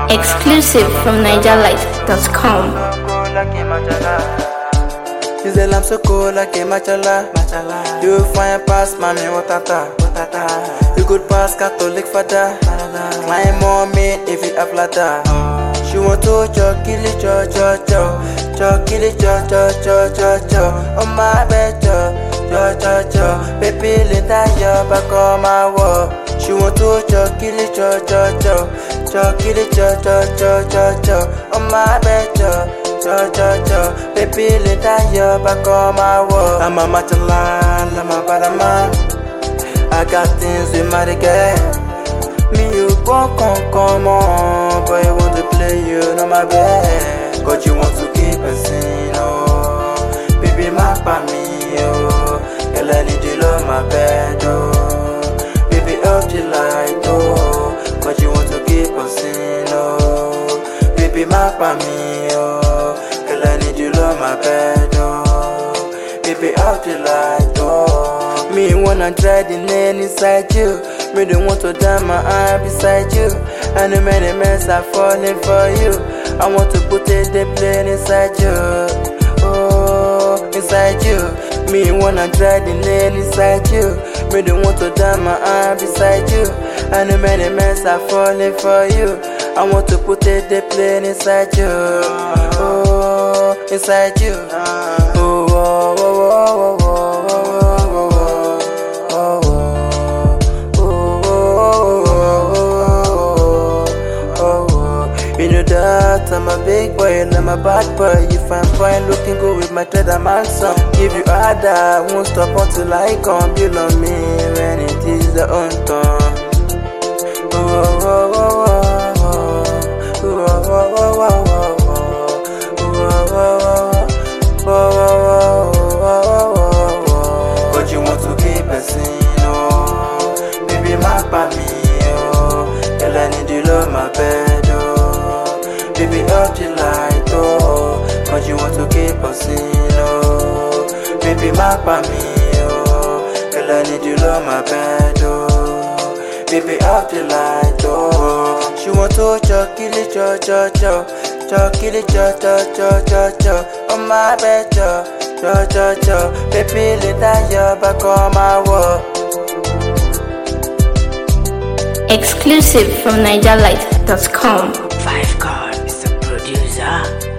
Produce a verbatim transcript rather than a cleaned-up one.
Exclusive from niger light dot com. She said I'm so cool like a machala. You find past mommy watata. You could pass Catholic father. Climb on me if you have ladder. She want to cho kill it cho cho cho cho kill it cho cho cho cho cho on my bed cho cho cho cho baby linda your back on my wall. She want to cho kill it cho cho cho cho kill it cho cho cho cho cho on my bed cho cho cho cho baby linda your back on my wall. I'm a machala, I'm a bad man. I got things with my girl. Me you won't come, come on, but you want to play you on my bed. But you want to keep a scene, oh. Baby, my pa me, oh. Girl, I need you on my bed, oh. Baby, up the light, oh. But you want to keep a scene, oh. Baby, my pa me, oh. Girl, I need you on my bed, oh. Baby, up the light, oh. Me wanna try the name inside you. Me don't want to die my eye beside you. I know many men are falling for you. I want to put it the plane inside you. Oh, inside you. Me wanna try the nail inside you. Me don't want to die my eye beside you. I know many men are falling for you. I want to put it the plane inside you. Oh, inside you. Oh, oh, oh, oh, oh, oh. I'm a big boy and I'm a bad boy. You find fine looking good with my thread and my son. Give you harder, I won't stop until I come. Build on me when it is the own time. Oh, oh, oh, oh, oh, oh, oh, oh, oh, oh. But you want to keep a scene, oh. Baby, my pa me, oh. Girl, I need you love my bed, oh. Baby, up the light, oh. Cause you want to keep us in, oh. Baby, my pa me, oh. Girl, I need you on my bed, oh. Baby, up the light, oh. She want to cho kill it, cho cho cho cho kill it, cho cho cho cho cho on my bed, cho cho cho cho baby, later you're back on my wall. Exclusive from niger light dot com. Five God is the producer.